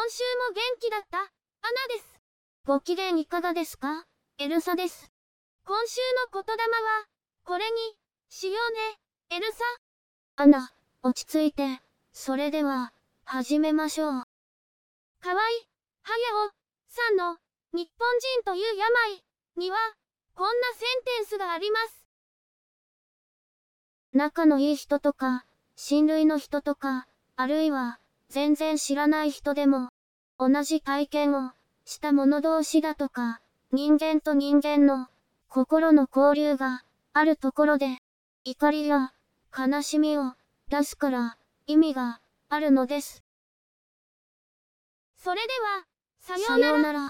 週も元気だった、アナです。ご機嫌いかがですか？エルサです。今週の言霊は、これに、しようね、エルサ。アナ、落ち着いて、それでは、始めましょう。かわい、はやお、さんの、日本人という病、には、こんなセンテンスがあります。仲のいい人とか、親類の人とか、あるいは、全然知らない人でも、同じ体験をした者同士だとか、人間と人間の心の交流があるところで、怒りや悲しみを出すから意味があるのです。それでは、さようなら。